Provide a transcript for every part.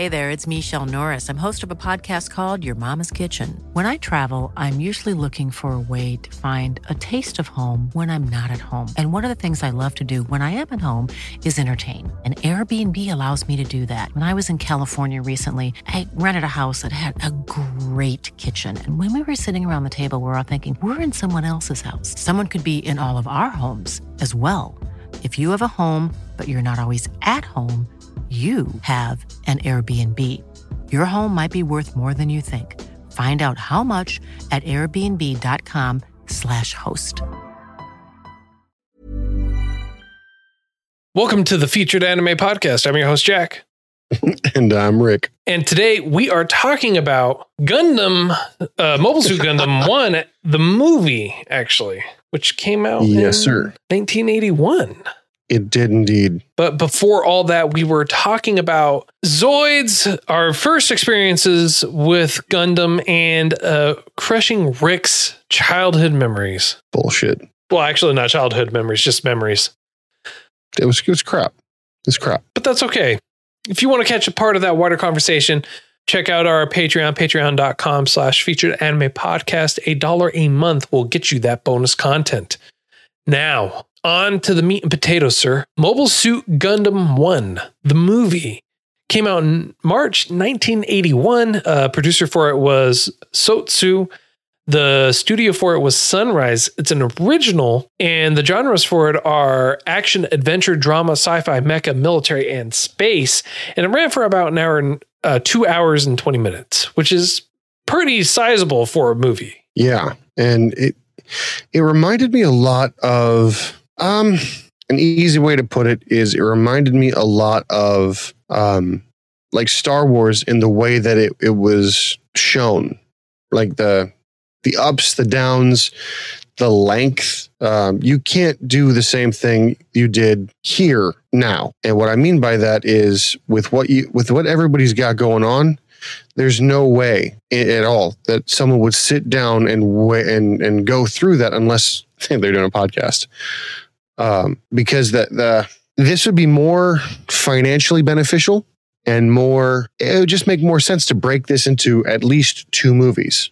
Hey there, it's Michelle Norris. I'm host of a podcast called Your Mama's Kitchen. When I travel, I'm usually looking for a way to find a taste of home when I'm not at home. And one of the things I love to do when I am at home is entertain. And Airbnb allows me to do that. When I was in California recently, I rented a house that had a great kitchen. And when we were sitting around the table, we were all thinking, we're in someone else's house. Someone could be in all of our homes as well. If you have a home, but you're not always at home, you have an Airbnb. Your home might be worth more than you think. Find out how much at airbnb.com/host. Welcome to the Featured Anime Podcast. I'm your host, Jack. And I'm Rick. And today we are talking about Gundam, Mobile Suit Gundam 1, the movie, actually, which came out in 1981. It did indeed. But before all that, we were talking about Zoids, our first experiences with Gundam, and crushing Rick's childhood memories. Bullshit. Well, actually, not childhood memories, just memories. It was crap. It's crap. But that's okay. If you want to catch a part of that wider conversation, check out our Patreon, patreon.com/featured anime podcast. $1 a month will get you that bonus content. Now, on to the meat and potatoes, sir. Mobile Suit Gundam 1, the movie, came out in March 1981. Producer for it was Sotsu. The studio for it was Sunrise. It's an original, and the genres for it are action, adventure, drama, sci-fi, mecha, military, and space. And it ran for about an hour and 2 hours and 20 minutes, which is pretty sizable for a movie. Yeah, and it reminded me a lot of an easy way to put it is it reminded me a lot of like Star Wars in the way that it was shown, like the ups, the downs, the length. You can't do the same thing you did here now. And what I mean by that is with what everybody's got going on, there's no way at all that someone would sit down and go through that unless they're doing a podcast. Because this would be more financially beneficial and it would just make more sense to break this into at least 2 movies.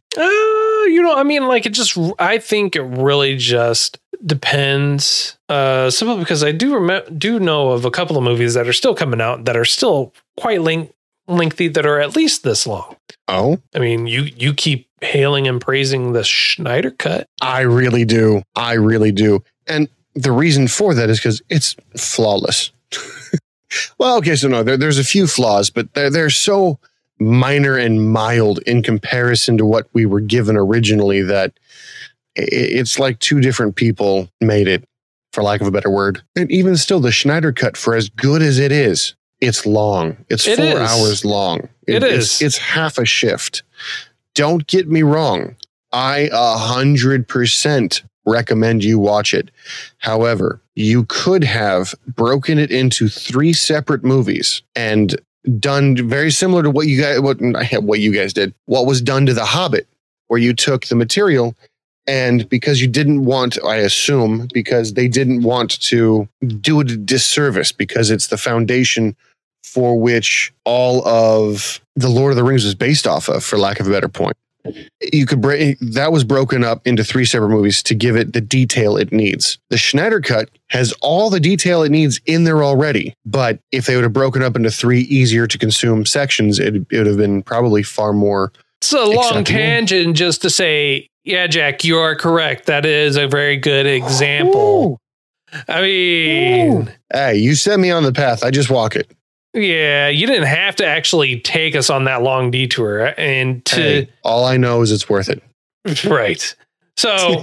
I think it really just depends. Simply because I do know of a couple of movies that are still coming out that are still quite lengthy, that are at least this long. Oh, I mean, you keep hailing and praising the Schneider Cut. I really do. And the reason for that is because it's flawless. Well, okay, so no, there's a few flaws, but they're so minor and mild in comparison to what we were given originally that it's like 2 different people made it, for lack of a better word. And even still, the Schneider Cut, for as good as it is, it's long. It's 4 hours long. It's half a shift. Don't get me wrong. I 100% recommend you watch it. However, you could have broken it into 3 separate movies and done very similar to what you guys did. What was done to The Hobbit, where you took the material and because you didn't want, I assume, because they didn't want to do it a disservice because it's the foundation for which all of the Lord of the Rings was based off of, for lack of a better point. You could that was broken up into 3 separate movies to give it the detail it needs. The Schneider Cut has all the detail it needs in there already, but if they would have broken up into 3 easier to consume sections, it would have been probably far more. It's a long tangent just to say, yeah, Jack, you are correct. That is a very good example. Ooh. I mean, hey, you set me on the path. I just walk it. Yeah, you didn't have to actually take us on that long detour. And all I know is it's worth it. Right. So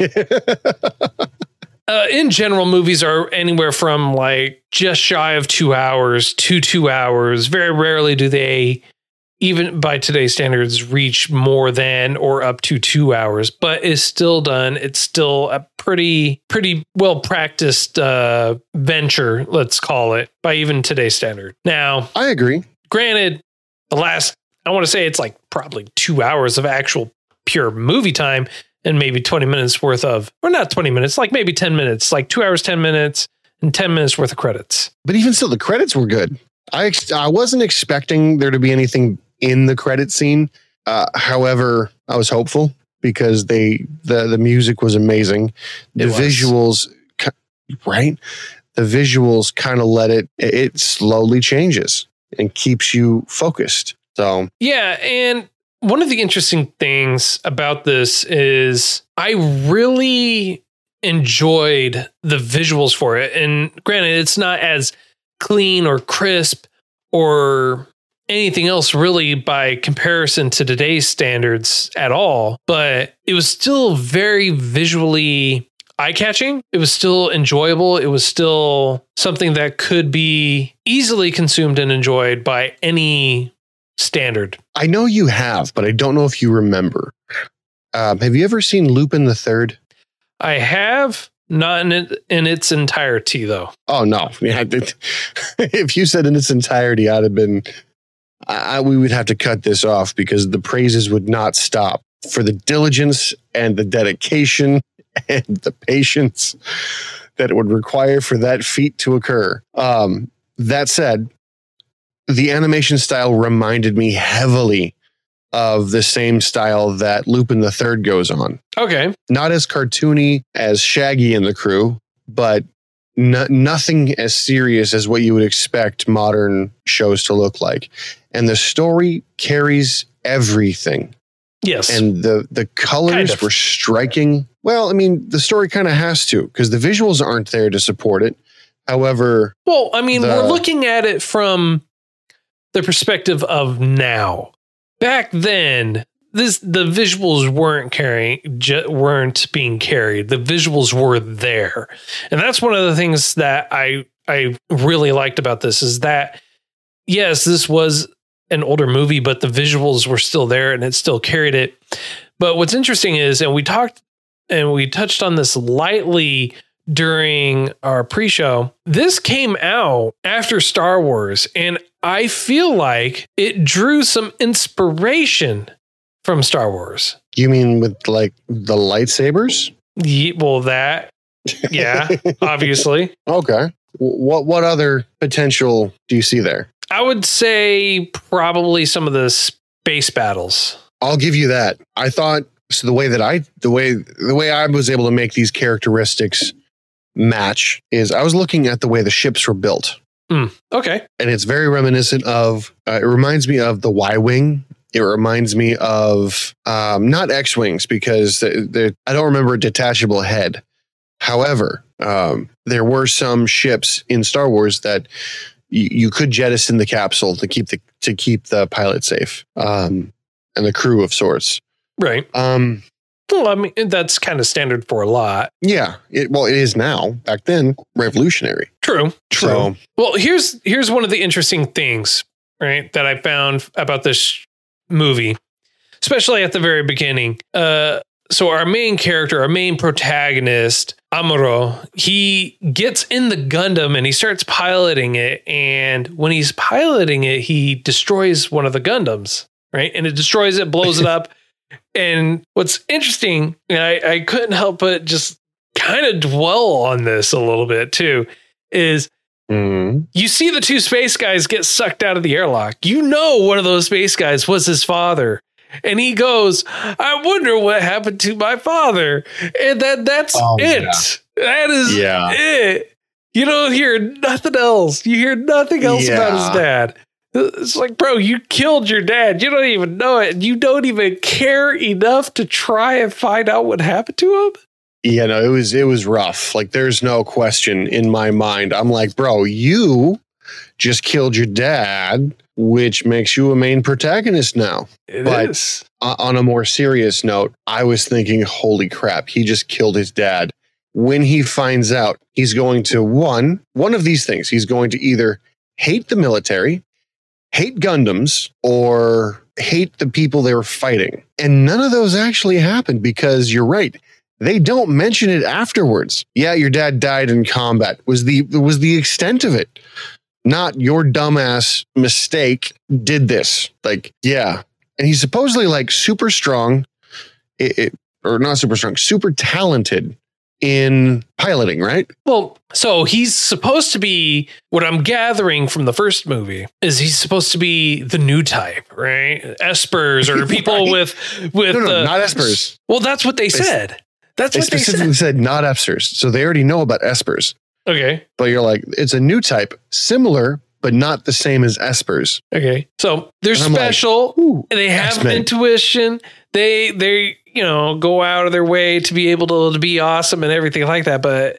in general, movies are anywhere from like just shy of 2 hours to 2 hours. Very rarely do they, even by today's standards, reach more than or up to 2 hours, but it's still done. It's still a pretty well practiced venture, let's call it, by even today's standard. Now, I agree. Granted, I want to say it's like probably 2 hours of actual pure movie time and maybe 20 minutes worth of, or not 20 minutes, like maybe 10 minutes, like 2 hours, 10 minutes and 10 minutes worth of credits. But even still, the credits were good. I wasn't expecting there to be anything in the credit scene. However, I was hopeful because the music was amazing. The visuals, right? The visuals kind of let it slowly changes and keeps you focused. So yeah, and one of the interesting things about this is I really enjoyed the visuals for it. And granted, it's not as clean or crisp or anything else really by comparison to today's standards at all, but it was still very visually eye-catching. It was still enjoyable. It was still something that could be easily consumed and enjoyed by any standard. I know you have, but I don't know if you remember. Have you ever seen Lupin the Third? I have, not in its entirety, though. Oh, no. Yeah, if you said in its entirety, I'd have been... we would have to cut this off because the praises would not stop for the diligence and the dedication and the patience that it would require for that feat to occur. That said, the animation style reminded me heavily of the same style that Lupin the Third goes on. Okay. Not as cartoony as Shaggy and the crew, but nothing as serious as what you would expect modern shows to look like. And the story carries everything. Yes. And the colors were striking. Well, I mean, the story kind of has to, because the visuals aren't there to support it. However... Well, I mean, we're looking at it from the perspective of now. Back then, the visuals weren't being carried. The visuals were there. And that's one of the things that I really liked about this is that, yes, this was an older movie, but the visuals were still there and it still carried it. But what's interesting is, and we touched on this lightly during our pre-show, this came out after Star Wars, and I feel like it drew some inspiration from Star Wars. You mean with like the lightsabers? Well, that, yeah, obviously. Okay. What other potential do you see there? I would say probably some of the space battles. I'll give you that. I thought so. The way I was able to make these characteristics match is I was looking at the way the ships were built. Okay. And it's very reminiscent of, it reminds me of the Y-Wing. It reminds me of, not X-Wings because I don't remember a detachable head. However, there were some ships in Star Wars that you could jettison the capsule to keep the pilot safe, and the crew of sorts. Right. Well, I mean, that's kind of standard for a lot. Yeah. It is now. Back then, revolutionary. True. So, well, here's one of the interesting things, right, that I found about this movie, especially at the very beginning. So our main character, our main protagonist, Amuro, he gets in the Gundam and he starts piloting it. And when he's piloting it, he destroys one of the Gundams, right? And it destroys it, blows it up. And what's interesting, and I couldn't help but just kind of dwell on this a little bit too, is you see the two space guys get sucked out of the airlock. You know, one of those space guys was his father. And he goes, I wonder what happened to my father. And that's it. Yeah. That is it. You don't hear nothing else. You hear nothing else about his dad. It's like, bro, you killed your dad. You don't even know it. You don't even care enough to try and find out what happened to him. Yeah, no, it was rough. Like, there's no question in my mind. I'm like, bro, you just killed your dad, which makes you a main protagonist now. It is. On a more serious note, I was thinking, holy crap, he just killed his dad. When he finds out, he's going to one of these things. He's going to either hate the military, hate Gundams, or hate the people they were fighting. And none of those actually happened because you're right. They don't mention it afterwards. Yeah, your dad died in combat was the extent of it. Not your dumbass mistake did this. Like, yeah. And he's supposedly like super strong, or not super strong, super talented in piloting, right? Well, so he's supposed to be, what I'm gathering from the first movie is he's supposed to be the new type, right? Espers or people Right. with No, not Espers. Well, that's what they said. That's They what they specifically said. said not Espers. So they already know about Espers. Okay. But you're like, it's a new type, similar, but not the same as Espers. Okay. So they're And I'm like, special. ooh, They have X-Men. intuition. They go out of their way to be able to be awesome and everything like that. But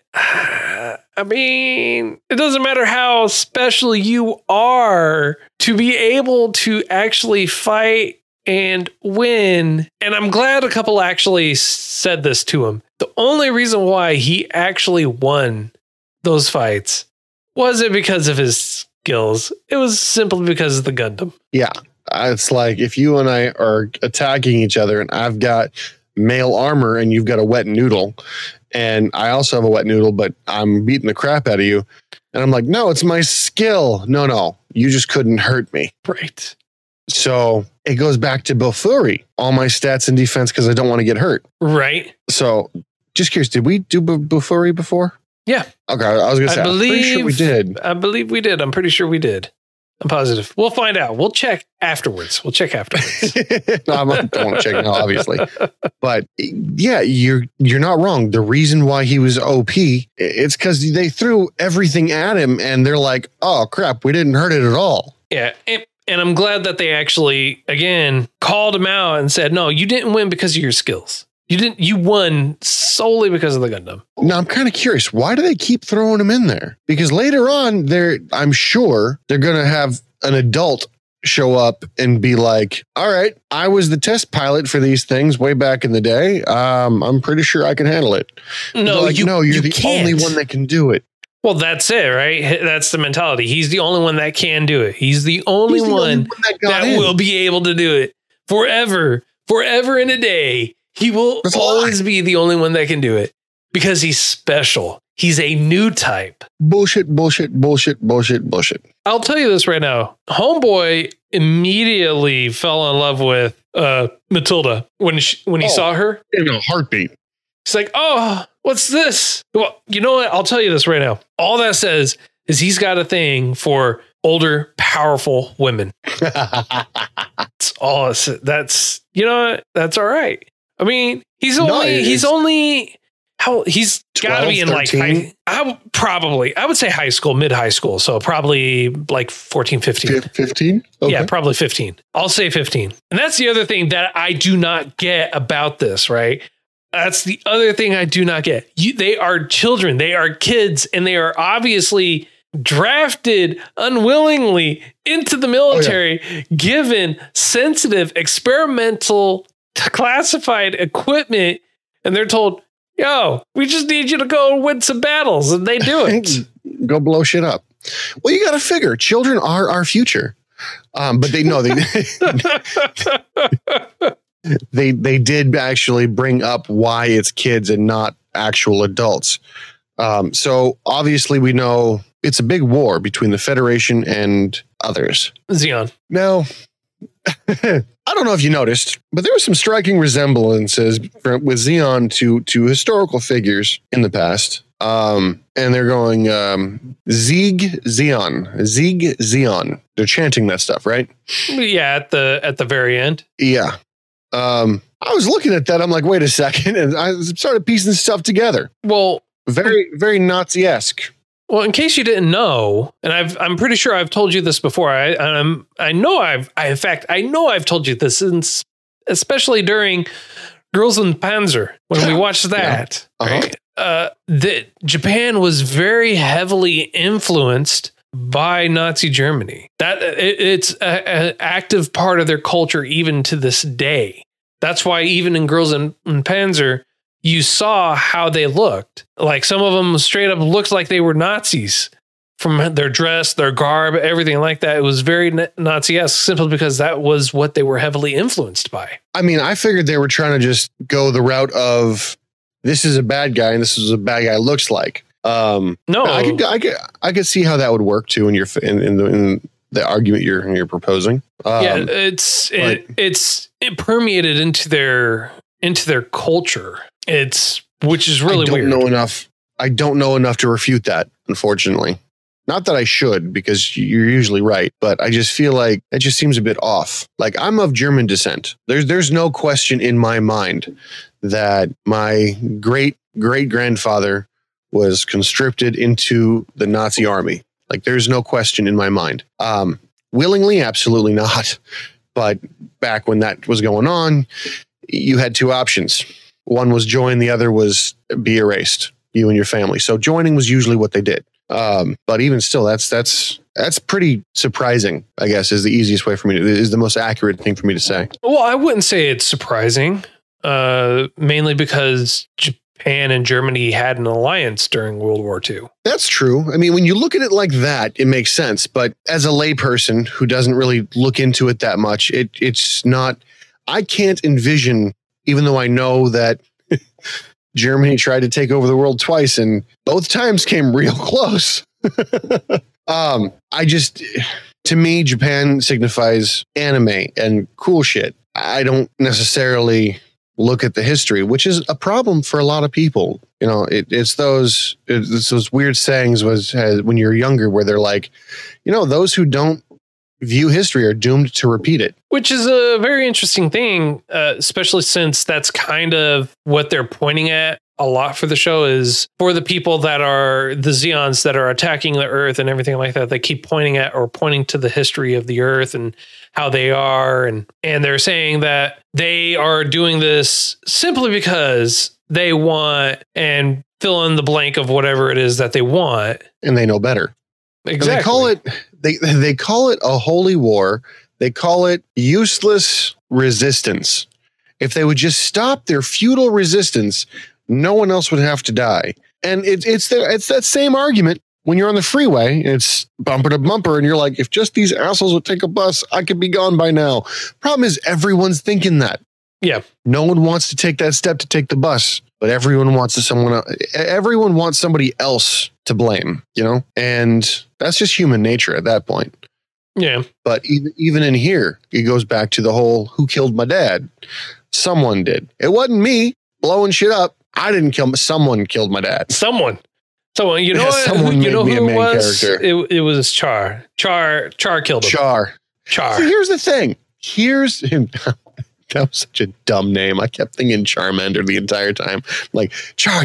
I mean, it doesn't matter how special you are to be able to actually fight and win. And I'm glad a couple actually said this to him. The only reason why he actually won those fights wasn't because of his skills. It was simply because of the Gundam. Yeah. It's like if you and I are attacking each other and I've got male armor and you've got a wet noodle and I also have a wet noodle, but I'm beating the crap out of you. And I'm like, no, it's my skill. No, you just couldn't hurt me. Right. So it goes back to Bofuri, all my stats in defense because I don't want to get hurt. Right. So just curious, did we do Bofuri before? Yeah. Okay, I was going to say, I'm pretty sure we did. I believe we did. I'm pretty sure we did. I'm positive. We'll find out. We'll check afterwards. No, I don't want to check now, obviously. But yeah, you're not wrong. The reason why he was OP, it's because they threw everything at him and they're like, oh crap, we didn't hurt it at all. Yeah. And I'm glad that they actually, again, called him out and said, no, you didn't win because of your skills. You won solely because of the Gundam. Now I'm kind of curious, why do they keep throwing him in there? Because later on, I'm sure they're going to have an adult show up and be like, all right, I was the test pilot for these things way back in the day. I'm pretty sure I can handle it. No, like, you're the can't. only one that can do it. Well, that's it, right? That's the mentality. He's the only one that can do it. He's the only one that will be able to do it forever and a day. He will always be the only one that can do it because he's special. He's a new type. Bullshit. I'll tell you this right now. Homeboy immediately fell in love with Matilda when he saw her. In a heartbeat. He's like, oh, what's this? Well, you know what? I'll tell you this right now. All that says is he's got a thing for older, powerful women. That's all. That's all right. I mean, he's got to be in 13? I would say high school, mid-high school. So probably like 14, 15. 15? Okay. Yeah, probably 15. I'll say 15. And that's the other thing that I do not get about this, right? That's the other thing I do not get. They are children, they are kids, and they are obviously drafted unwillingly into the military, given sensitive, experimental, classified equipment, and they're told, yo, we just need you to go win some battles, and they do it. Go blow shit up. Well, you got to figure, children are our future. But they know they did actually bring up why it's kids and not actual adults. So obviously we know it's a big war between the Federation and others. Zeon. Now, I don't know if you noticed, but there were some striking resemblances with Zeon to historical figures in the past. And they're going Zeeg Zeon. They're chanting that stuff, right? Yeah, at the very end. Yeah. I was looking at that. I'm like, wait a second, and I started piecing stuff together. Well, very, very Nazi-esque. Well, in case you didn't know, and I'm pretty sure I've told you this before. I know I've told you this, especially during Girls in Panzer when we watched that. Yeah. Uh-huh. Right? That Japan was very heavily influenced by Nazi Germany. That it's an active part of their culture even to this day. That's why even in Girls in Panzer, you saw how they looked. Like some of them straight up looked like they were Nazis from their dress, their garb, everything like that. It was very Nazi-esque simply because that was what they were heavily influenced by. I mean, I figured they were trying to just go the route of this is a bad guy and this is a bad guy looks like. No, I could see how that would work too in the argument you're proposing. It permeated into their culture. It's which is really weird. I don't know enough to refute that, unfortunately. Not that I should, because you're usually right, but I just feel like it just seems a bit off. Like, I'm of German descent. There's no question in my mind that my great-great-grandfather was conscripted into the Nazi army. Like, there's no question in my mind. Willingly, absolutely not. But back when that was going on, you had two options. One was join, the other was be erased, you and your family. So joining was usually what they did. But even still, that's pretty surprising, I guess, is the easiest way for me is the most accurate thing for me to say. Well, I wouldn't say it's surprising, mainly because Japan and Germany had an alliance during World War II. That's true. I mean, when you look at it like that, it makes sense. But as a layperson who doesn't really look into it that much, it's not, I can't envision, even though I know that Germany tried to take over the world twice and both times came real close. To me, Japan signifies anime and cool shit. I don't necessarily look at the history, which is a problem for a lot of people. You know, it's those weird sayings when you're younger where they're like, you know, those who don't view history are doomed to repeat it. Which is a very interesting thing, especially since that's kind of what they're pointing at a lot for the show is for the people that are the Zeons that are attacking the Earth and everything like that. They keep pointing to the history of the Earth and how they are. And they're saying that they are doing this simply because they want and fill in the blank of whatever it is that they want. And they know better. Exactly. They call it a holy war. They call it useless resistance. If they would just stop their futile resistance, no one else would have to die. And it's that same argument when you're on the freeway. It's bumper to bumper, and you're like, if just these assholes would take a bus, I could be gone by now. Problem is, everyone's thinking that. Yeah. No one wants to take that step to take the bus, but everyone wants somebody else to blame, you know? And that's just human nature at that point. Yeah. But even in here, it goes back to the whole who killed my dad? Someone did. It wasn't me blowing shit up. I didn't kill him. Someone killed my dad. Someone. You know what? Someone you know made me who a it main was? character. It was Char. Char killed him. Char. Char. So here's the thing. Here's him. That was such a dumb name. I kept thinking Charmander the entire time. Like, Char.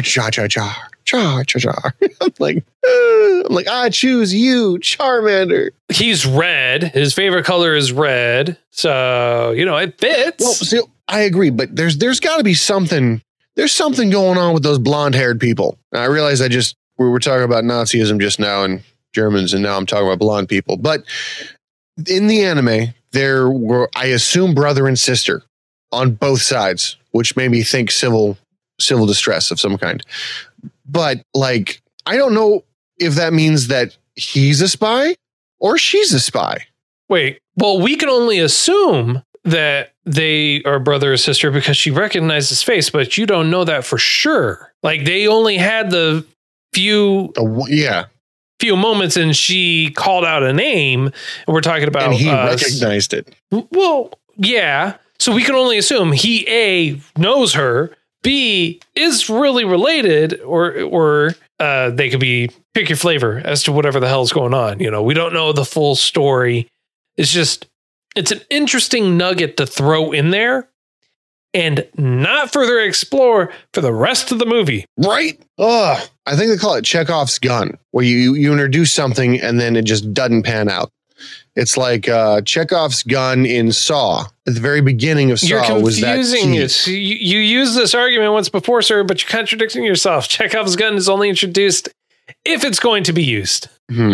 I'm like, I choose you, Charmander. He's red. His favorite color is red. So, you know, it fits. Well, see, I agree, but there's got to be something. There's something going on with those blonde-haired people. Now, I realize we were talking about Nazism just now and Germans, and now I'm talking about blonde people. But in the anime, there were, I assume, brother and sister on both sides, which made me think civil distress of some kind. But like, I don't know if that means that he's a spy or she's a spy. Wait, well, we can only assume that they are brother or sister because she recognized his face, but you don't know that for sure. Like, they only had the few moments and she called out a name, and we're talking about, and he recognized it. Well, yeah. So we can only assume he A, knows her, B, is really related, or they could be, pick your flavor as to whatever the hell's going on. You know, we don't know the full story. It's an interesting nugget to throw in there and not further explore for the rest of the movie. Right? I think they call it Chekhov's gun, where you introduce something and then it just doesn't pan out. It's like Chekhov's gun in Saw. At the very beginning of Saw was that key. You used this argument once before, sir, but you're contradicting yourself. Chekhov's gun is only introduced if it's going to be used.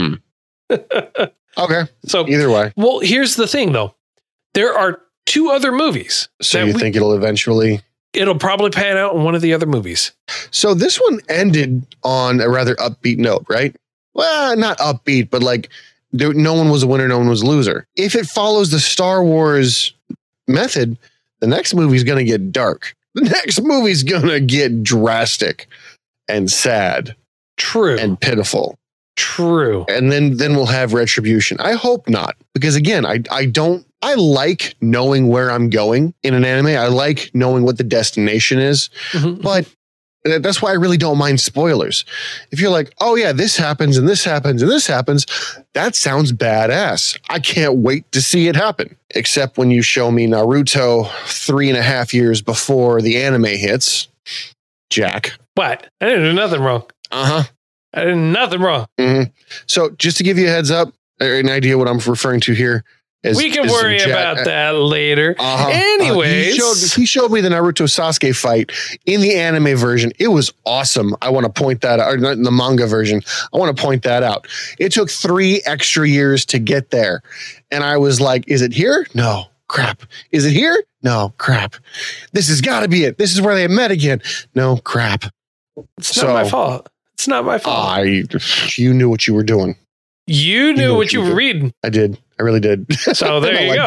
Okay. So either way. Well, here's the thing, though. There are two other movies. So you think it'll probably pan out in one of the other movies. So this one ended on a rather upbeat note, right? Well, not upbeat, but like no one was a winner, no one was a loser. If it follows the Star Wars method, the next movie is going to get dark. The next movie is going to get drastic and sad. True. And pitiful. True. And then we'll have retribution. I hope not. Because again, I like knowing where I'm going in an anime. I like knowing what the destination is. Mm-hmm. But That's why I really don't mind spoilers. If you're like, oh yeah, this happens and this happens and this happens, that sounds badass. I can't wait to see it happen. Except when you show me Naruto 3.5 years before the anime hits. Jack. What? I didn't do nothing wrong. I did nothing wrong. Mm-hmm. So just to give you a heads up, an idea what I'm referring to here. We can worry about that later. Anyways. He showed me the Naruto Sasuke fight in the anime version. It was awesome. I want to point that out. Or not in the manga version. I want to point that out. It took 3 extra years to get there. And I was like, is it here? No. Crap. Is it here? No. Crap. This has got to be it. This is where they met again. No. Crap. It's not my fault. It's not my fault. You knew what you were doing. You knew what you were reading. I did. I really did. So there you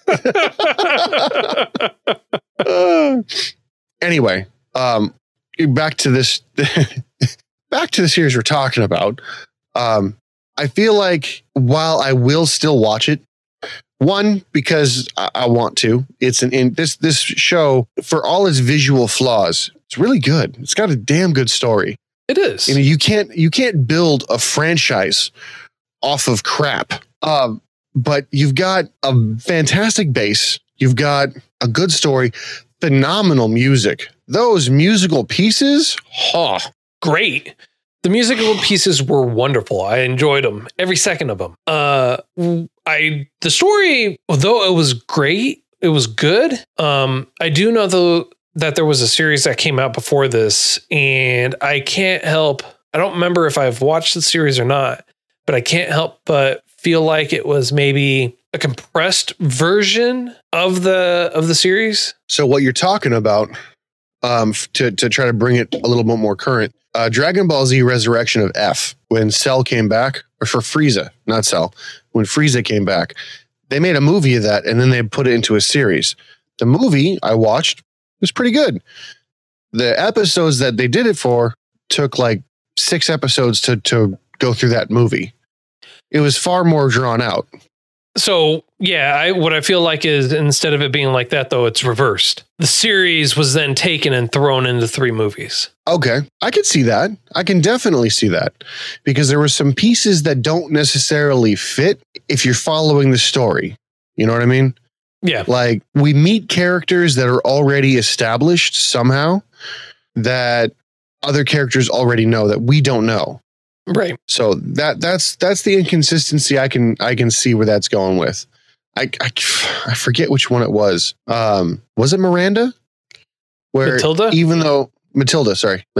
go. Anyway, back to this series we're talking about. I feel like while I will still watch it, one, because I want to, it's this show, for all its visual flaws, it's really good. It's got a damn good story. It is. You know, you can't build a franchise off of crap. But you've got a fantastic base. You've got a good story, phenomenal music. Those musical pieces, great. The musical pieces were wonderful. I enjoyed them, every second of them. The story, although it was great, it was good. I do know though that there was a series that came out before this, and I don't remember if I've watched the series or not, but I can't help but feel like it was maybe a compressed version of the series. So what you're talking about, to try to bring it a little bit more current, Dragon Ball Z Resurrection of F, when Cell came back, or for Frieza, not Cell, when Frieza came back, they made a movie of that and then they put it into a series. The movie I watched was pretty good. The episodes that they did it for took like 6 episodes to go through that movie. It was far more drawn out. So, yeah, what I feel like is instead of it being like that, though, it's reversed. The series was then taken and thrown into 3 movies. Okay, I can see that. I can definitely see that. Because there were some pieces that don't necessarily fit if you're following the story. You know what I mean? Yeah. Like, we meet characters that are already established somehow that other characters already know that we don't know. Right. So that's the inconsistency I can see where that's going with. I forget which one it was. Was it Miranda? Where Matilda? Even though Matilda.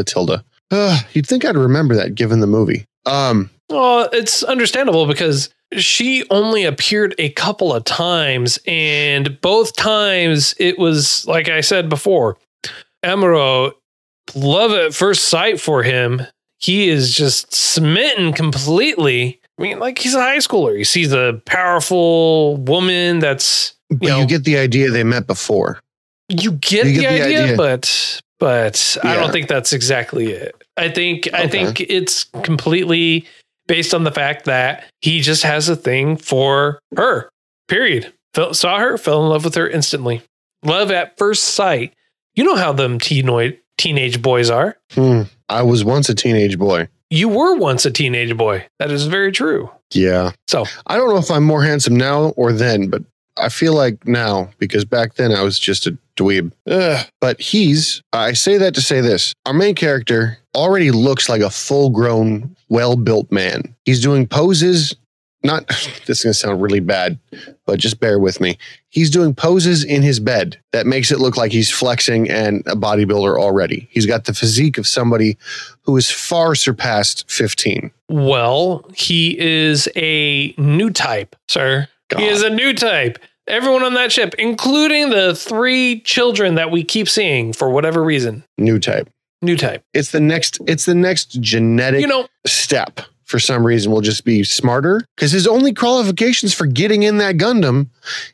You'd think I'd remember that given the movie. Well, it's understandable because she only appeared a couple of times, and both times it was like I said before, Amuro, love at first sight for him. He is just smitten completely. I mean, like he's a high schooler. He sees a powerful woman that's... you get the idea they met before. You get the idea, but I don't think that's exactly it. I think it's completely based on the fact that he just has a thing for her, period. Saw her, fell in love with her instantly. Love at first sight. You know how them teenage boys are. I was once a teenage boy. You were once a teenage boy. That is very true. Yeah. So I don't know if I'm more handsome now or then, but I feel like now, because back then I was just a dweeb. But I say that to say this. Our main character already looks like a full-grown, well-built man. He's doing poses. This is going to sound really bad, but just bear with me. He's doing poses in his bed that makes it look like he's flexing and a bodybuilder already. He's got the physique of somebody who is far surpassed 15. Well, he is a new type, sir. God. He is a new type. Everyone on that ship, including the 3 children that we keep seeing for whatever reason. New type. It's the next genetic step. For some reason, will just be smarter, because his only qualifications for getting in that Gundam,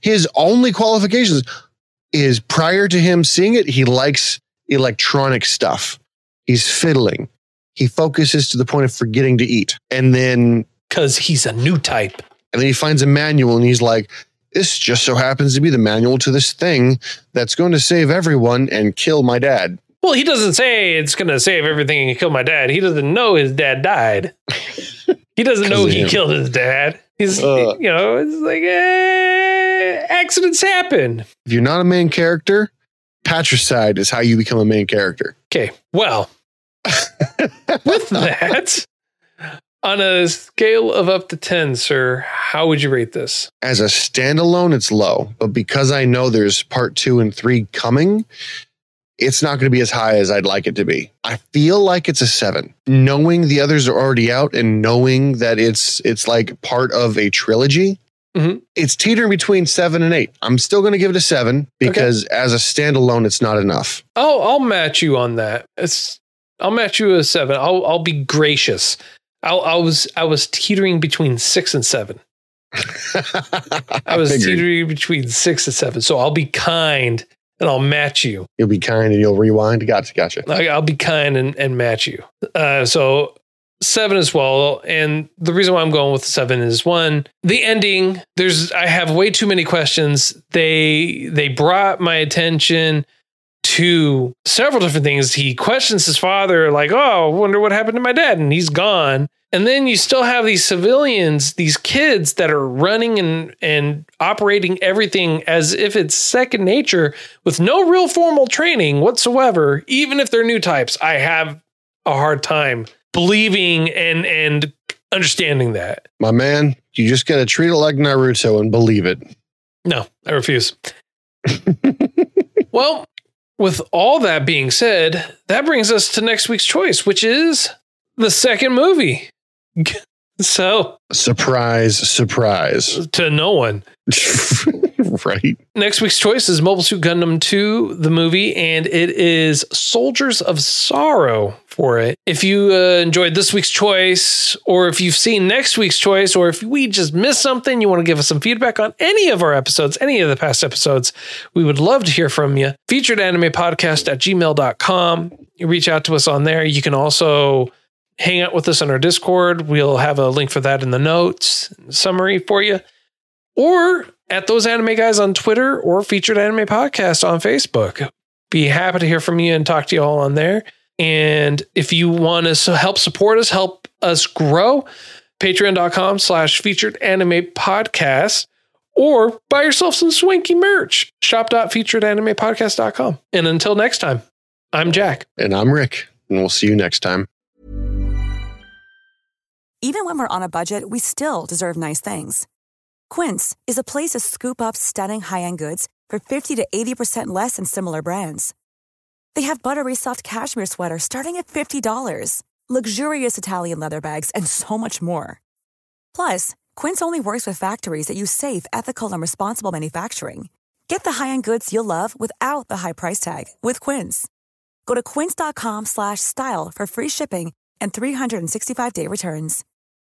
is prior to him seeing it, he likes electronic stuff. He's fiddling. He focuses to the point of forgetting to eat. And then... Because he's a new type. And then he finds a manual and he's like, this just so happens to be the manual to this thing that's going to save everyone and kill my dad. Well, he doesn't say it's going to save everything and kill my dad. He doesn't know his dad died. He doesn't know he killed his dad. He's, it's like, accidents happen. If you're not a main character, patricide is how you become a main character. Okay, well, with that, on a scale of up to 10, sir, how would you rate this? As a standalone, it's low. But because I know there's part 2 and 3 coming, it's not going to be as high as I'd like it to be. I feel like it's a 7. Knowing the others are already out and knowing that it's like part of a trilogy, it's teetering between 7 and 8. I'm still going to give it a 7 because as a standalone, it's not enough. I'll match you on that. I'll match you a 7. I'll be gracious. I was teetering between 6 and 7. I was teetering between 6 and 7. So I'll be kind. And I'll match you. You'll be kind and you'll rewind. Gotcha. I'll be kind and match you. So 7 as well. And the reason why I'm going with 7 is 1, the ending. I have way too many questions. They brought my attention to several different things. He questions his father, like, oh, I wonder what happened to my dad. And he's gone. And then you still have these civilians, these kids that are running and operating everything as if it's second nature with no real formal training whatsoever. Even if they're new types, I have a hard time believing and understanding that. My man, you just got to treat it like Naruto and believe it. No, I refuse. Well, with all that being said, that brings us to next week's choice, which is the second movie. So, surprise to no one. Right. Next week's choice is Mobile Suit Gundam 2, the movie, and it is Soldiers of Sorrow for it. If you enjoyed this week's choice, or if you've seen next week's choice, or if we just missed something, you want to give us some feedback on any of our episodes, any of the past episodes, we would love to hear from you. featuredanimepodcast@gmail.com. You reach out to us on there. You can also hang out with us on our Discord. We'll have a link for that in the notes, summary for you. Or at Those Anime Guys on Twitter or Featured Anime Podcast on Facebook. Be happy to hear from you and talk to you all on there. And if you want to help support us, help us grow, patreon.com/Featured Anime Podcast, or buy yourself some swanky merch. Shop.featuredanimepodcast.com. And until next time, I'm Jack. And I'm Rick. And we'll see you next time. Even when we're on a budget, we still deserve nice things. Quince is a place to scoop up stunning high-end goods for 50 to 80% less than similar brands. They have buttery soft cashmere sweaters starting at $50, luxurious Italian leather bags, and so much more. Plus, Quince only works with factories that use safe, ethical, and responsible manufacturing. Get the high-end goods you'll love without the high price tag with Quince. Go to quince.com/style for free shipping and 365-day returns.